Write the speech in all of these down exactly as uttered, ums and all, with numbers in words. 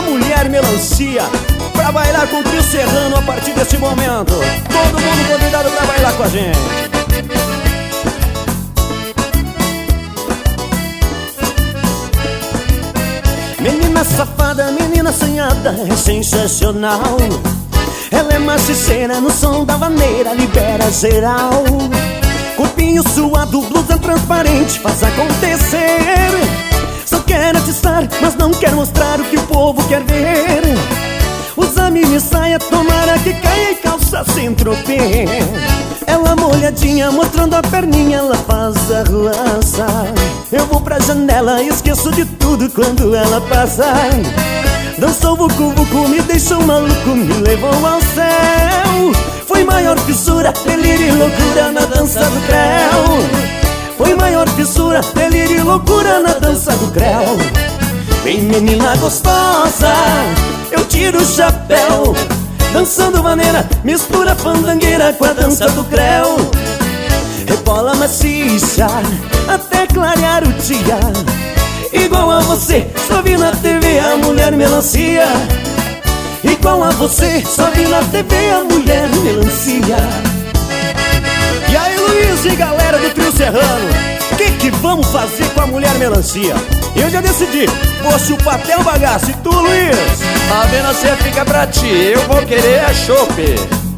Mulher Melancia, pra bailar com o trio Serrano a partir desse momento. Todo mundo convidado pra bailar com a gente. Menina safada, menina assanhada, é sensacional. Ela é maciceira no som da vaneira, libera geral. Corpinho suado, blusa transparente, faz acontecer. Só quer atiçar, mas não quer mostrar o que o povo quer ver. Usa mini saia, tomara que caia e calça sem tropê. Ela molhadinha, mostrando a perninha, ela faz a ruaça. Eu vou pra janela e esqueço de tudo quando ela passa. Dançou vucu vucu, me deixou maluco, me levou ao céu. Foi maior fissura, delírio e loucura na dança do creu. Foi maior fissura, delírio e loucura na dança do creu. Vem menina gostosa, eu tiro o chapéu. Dançando maneira, mistura fandangueira com a dança do creu. Rebola maciça, até clarear o dia. Igual a você, só vi na T V a Mulher Melancia. Igual a você, só vi na T V a Mulher Melancia. E aí Luiz e galera do trio Serrano, o que que vamos fazer com a Mulher Melancia? Eu já decidi, vou chupar até o bagaço. E tu, Luiz? A melancia fica pra ti, eu vou querer a chope.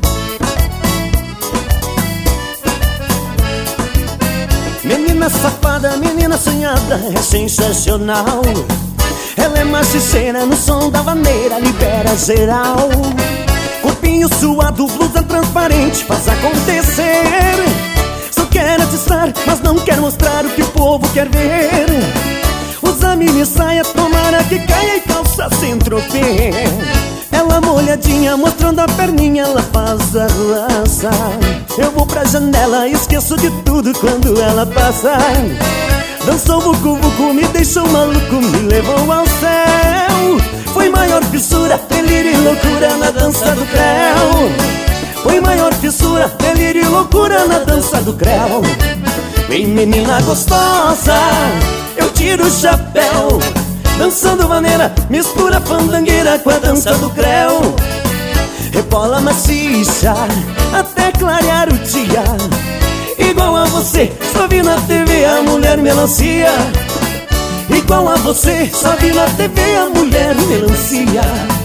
Menina safada, menina assanhada, é sensacional. Ela é maciceira no som da vaneira, libera geral. Corpinho suado, blusa transparente, faz acontecer. Só quer atiçar, mas não quer mostrar o que o povo quer ver. Usa mini saia, tomara que caia e calça sem tropê. Ela molhadinha, mostrando a perninha, ela faz a ruaça. Eu vou pra janela e esqueço de tudo quando ela passa. Dançou vucu vucu, me deixou maluco, me levou ao céu. Foi maior fissura, delírio e loucura na dança do creu. Foi maior fissura, delírio e loucura na dança do creu. Vem menina gostosa, eu tiro o chapéu. Dançando maneira, mistura fandangueira com a dança do creu. Rebola maciça, até clarear o dia. Igual a você, só vi na T V a Mulher Melancia. Igual a você, só vi na T V a Mulher Melancia.